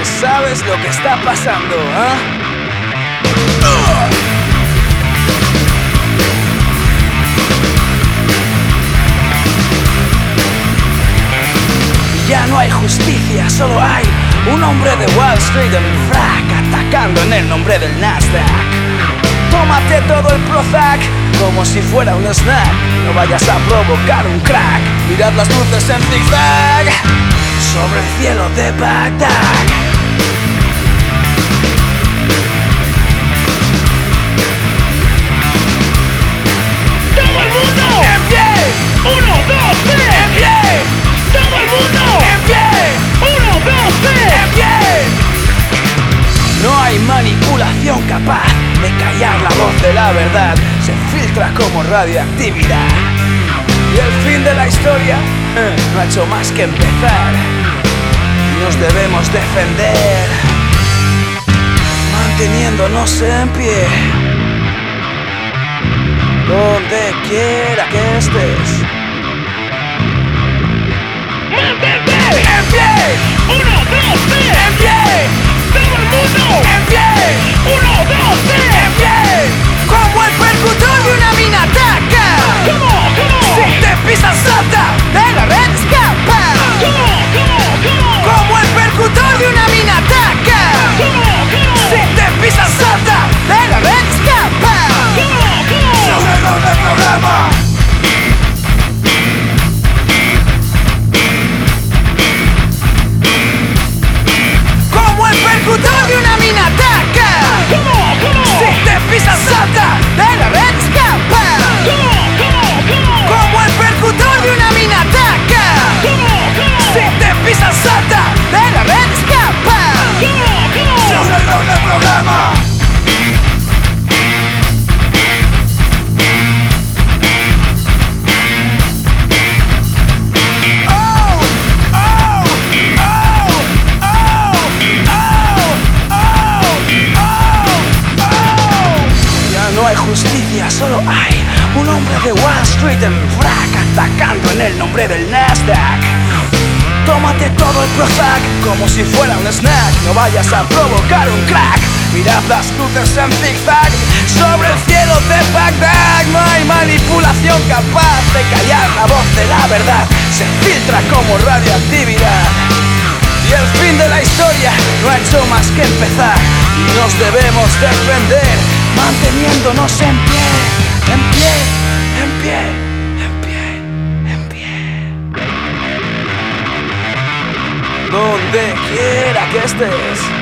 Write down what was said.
que sabes lo que está pasando, ¿ah? Ya no hay justicia, solo hay un hombre de Wall Street en frac atacando en el nombre del Nasdaq. Tómate todo el Prozac como si fuera un snack. No vayas a provocar un crack. Mirad las luces en zigzag sobre el cielo de Bagdad. ¡Todo el mundo! ¡En pie! 1, 2, 3. ¡En pie! ¡Todo el mundo! ¡En pie! 1, 2, 3. ¡En pie! No hay manipulación capaz de callar la voz de la verdad. Se filtra como radioactividad. Y el fin de la historia no ha hecho más que empezar. Nos debemos defender, manteniéndonos en pie, donde quiera que estés. ¡Mantente! ¡En pie! 1, 2, 3. ¡En pie! ¡Todo el mundo! ¡En pie! 1, 2, 3. ¡En pie! Como el percutor de una mina ataca. ¿Cómo? Si te pisas salta, de la red escapa. ¿Cómo? Como el percutor de una mina ataca. Si te pisas salta, de la red escapa. Los errores del programa. Como el percutor de una mina ataca. Si te pisas salta, de la red escapa. Como el percutor de una mina ataca. Si te pisas salta, de la red escapa. Los errores del programa. No hay justicia, solo hay un hombre de Wall Street en frac atacando en el nombre del Nasdaq. Tómate todo el Prozac como si fuera un snack. No vayas a provocar un crack. Mirad las luces en zigzag sobre el cielo de Bagdad. No hay manipulación capaz de callar la voz de la verdad. Se filtra como radioactividad. Y el fin de la historia no ha hecho más que empezar. Y nos debemos defender, manteniéndonos en pie, en pie, en pie, en pie, en pie. Donde quiera que estés.